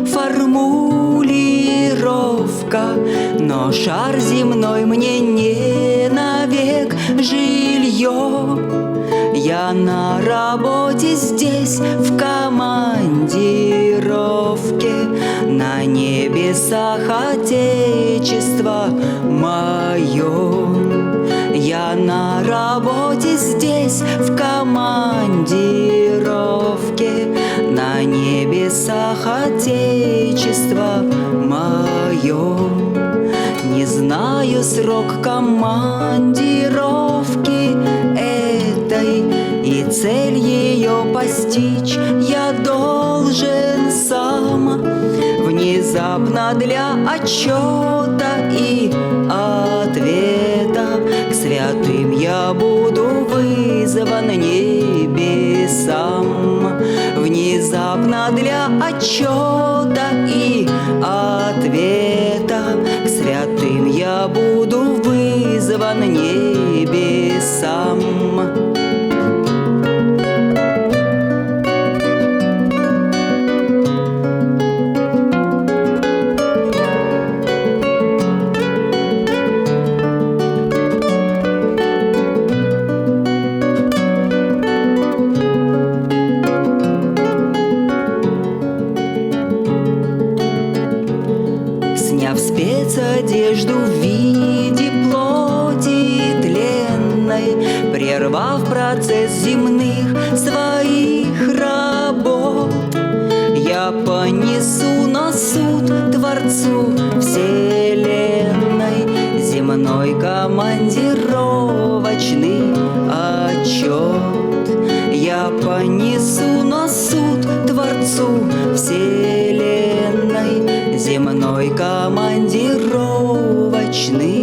формулировка, но шар земной мне не навек жилье. Я на работе здесь, в командировке, на небесах Отечество мое. Я на работе здесь, в командировке, на небесах Отечество мое. Не знаю срок командировки этой, и цель ее постичь я должен сам. Внезапно для отчета и ответа к святым я буду вызван небесам. Внезапно для отчета и ответа к святым я буду вызван небесам. Сняв спецодежду в виде плоти тленной, прервав процесс земных своих работ, я понесу на суд Творцу Вселенной земной командировочный отчет. Я понесу на суд Творцу Вселенной земной командировочный